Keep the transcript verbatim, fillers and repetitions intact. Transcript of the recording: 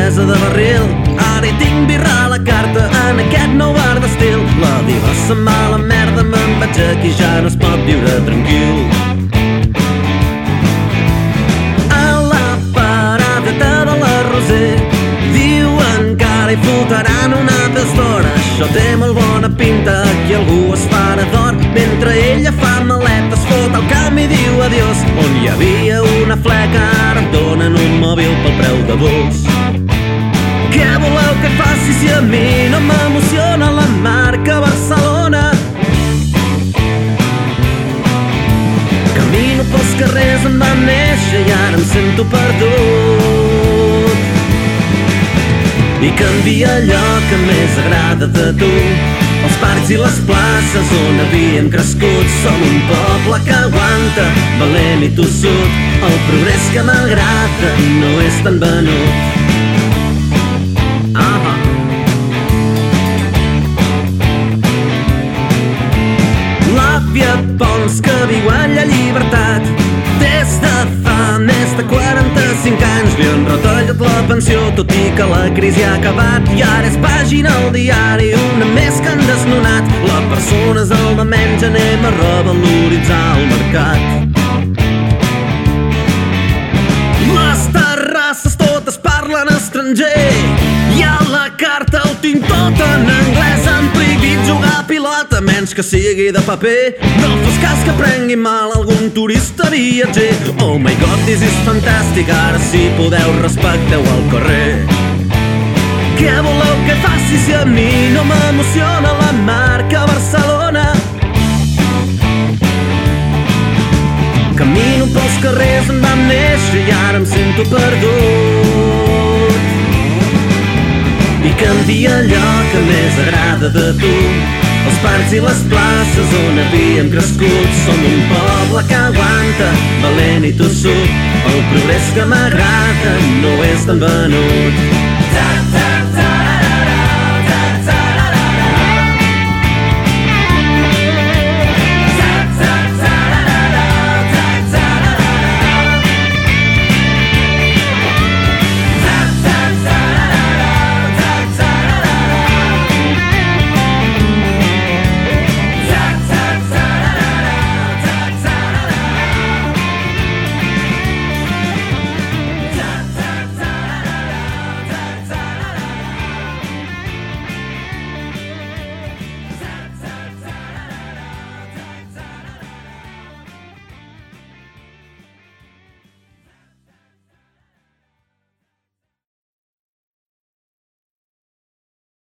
cervesa de barril. Ara hi tinc birra a la carta en aquest nou bar d'estil. La diva se'n va a la merda, me'n vaig aquí, ja no es pot viure tranquil. A la paradeta de la Roser diuen que ara hi fotran una d'estora. Això té molt bona pinta, aquí algú es farà d'or. Mentre ella fa maletes, fot el camp i diu adiós. On hi havia una fleca, ara em donen un mòbil pel preu de dos. Què voleu que faci si a mi no m'emociona la marca Barcelona? Camino pels carrers on vam néixer i ara em sento perdut. I canvia allò que més agrada de tu, els parcs i les places on havíem crescut. Som un poble que aguanta, valent i tossut. El progrés que m'agrada no és tan venut. Ah. L'àvia Pons que viu a la llibertat des de fa més de quaranta-cinc anys. Li han retallat la pensió tot i que la crisi ha acabat i ara és pàgina al diari, una més que han desnonat. La persona és el de menys, anem a revaloritzar el mercat. Les terrasses totes parlen estranger i a la carta ho tinc tot en anglès. Han prohibit jugar a pilota, menys que sigui de paper. No fos cas que prengui mal algun turista viatger. Oh my god, this is fantàstic, ara sí podeu, respecteu el carrer. Què voleu que faci si a mi no m'emociona la marca Barcelona? Camino pels carrers on vam néixer i ara em sento perdut. I canvia allò que més agrada de tu, els parcs i les places on havíem crescut. Som un poble que aguanta, valent i tossut. El progrés que m'agrada no és tan venut. Ta-ta.